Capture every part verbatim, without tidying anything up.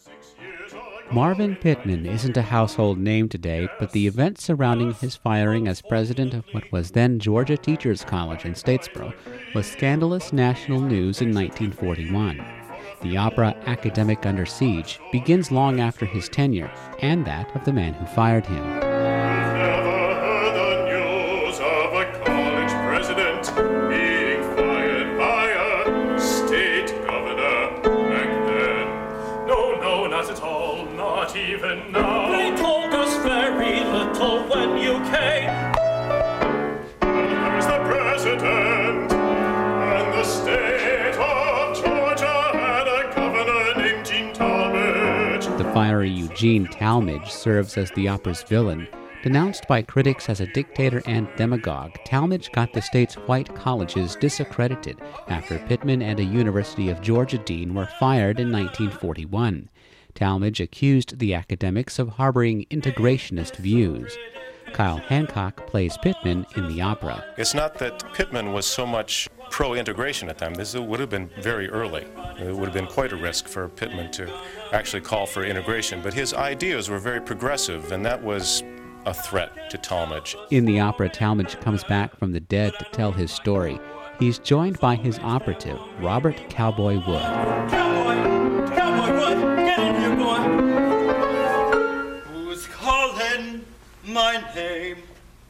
Marvin Pittman isn't a household name today, but the event surrounding his firing as president of what was then Georgia Teachers College in Statesboro was scandalous national news in nineteen forty-one. The opera Academic Under Siege begins long after his tenure and that of the man who fired him. Even now. They told us very little when you came. There's the president and the state of Georgia had a governor named Gene Talmadge. The fiery Eugene Talmadge serves as the opera's villain. Denounced by critics as a dictator and demagogue, Talmadge got the state's white colleges disaccredited after Pittman and a University of Georgia dean were fired in nineteen forty-one. Talmadge accused the academics of harboring integrationist views. Kyle Hancock plays Pittman in the opera. It's not that Pittman was so much pro-integration at the time. This would have been very early. It would have been quite a risk for Pittman to actually call for integration. But his ideas were very progressive, and that was a threat to Talmadge. In the opera, Talmadge comes back from the dead to tell his story. He's joined by his operative, Robert Cowboy Wood. Cowboy, Cowboy Wood, get in here, boy. Who's calling my name?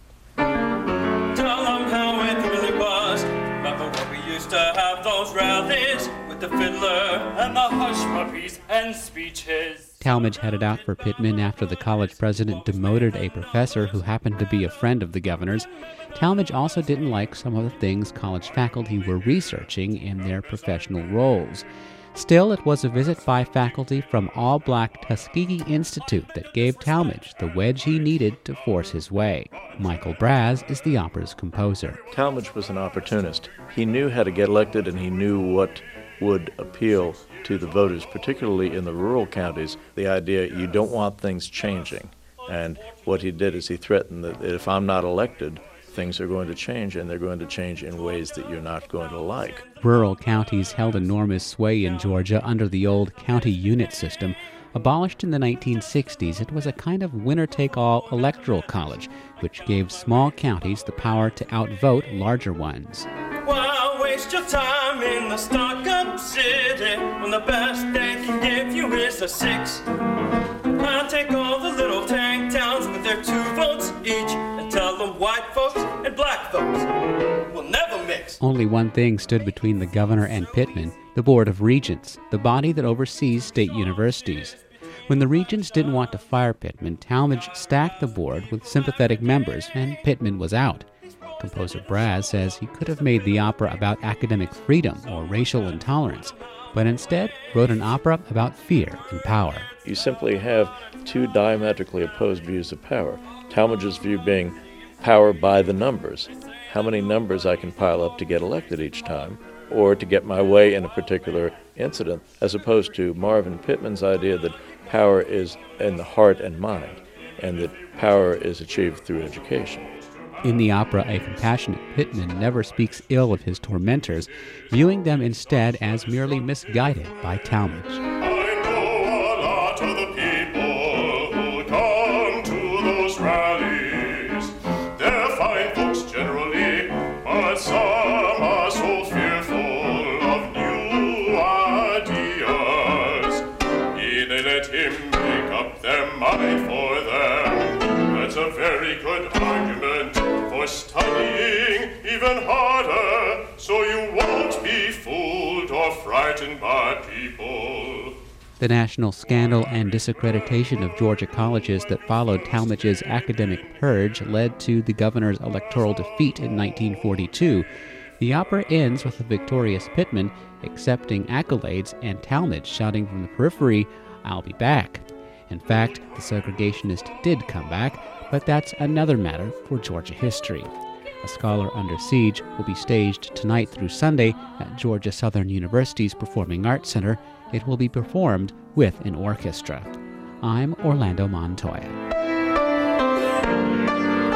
Tell them how it really was. Remember when we used to have those rallies with the fiddler and the hush puppies and speeches? Talmadge headed out for Pittman after the college president demoted a professor who happened to be a friend of the governor's. Talmadge also didn't like some of the things college faculty were researching in their professional roles. Still, it was a visit by faculty from all-black Tuskegee Institute that gave Talmadge the wedge he needed to force his way. Michael Braz is the opera's composer. Talmadge was an opportunist. He knew how to get elected, and he knew what would appeal to the voters, particularly in the rural counties, the idea you don't want things changing. And what he did is he threatened that if I'm not elected, things are going to change, and they're going to change in ways that you're not going to like. Rural counties held enormous sway in Georgia under the old county unit system. Abolished in the nineteen sixties, it was a kind of winner-take-all electoral college, which gave small counties the power to outvote larger ones. Why waste your time in the stuck-up city when the best they can give you is a six? I'll take all the little tank towns with their two votes each and tell them white folks and black folks will never mix. Only one thing stood between the governor and Pittman: the Board of Regents, the body that oversees state universities. When the regents didn't want to fire Pittman, Talmadge stacked the board with sympathetic members, and Pittman was out. Composer Braz says he could have made the opera about academic freedom or racial intolerance, but instead wrote an opera about fear and power. You simply have two diametrically opposed views of power. Talmadge's view being power by the numbers, how many numbers I can pile up to get elected each time, or to get my way in a particular incident, as opposed to Marvin Pittman's idea that power is in the heart and mind, and that power is achieved through education. In the opera, a compassionate Pittman never speaks ill of his tormentors, viewing them instead as merely misguided by Talmadge. I know a lot of the people who come to those rallies. They're fine folks generally, but some are so fearful of new ideas. They let him make up their mind for them. That's a very good argument for studying even harder, so you won't be fooled or frightened by people. The national scandal and disaccreditation of Georgia colleges that followed Talmadge's academic purge led to the governor's electoral defeat in nineteen forty-two. The opera ends with a victorious Pittman accepting accolades and Talmadge shouting from the periphery, "I'll be back." In fact, the segregationist did come back, but that's another matter for Georgia history. A Scholar Under Siege will be staged tonight through Sunday at Georgia Southern University's Performing Arts Center. It will be performed with an orchestra. I'm Orlando Montoya.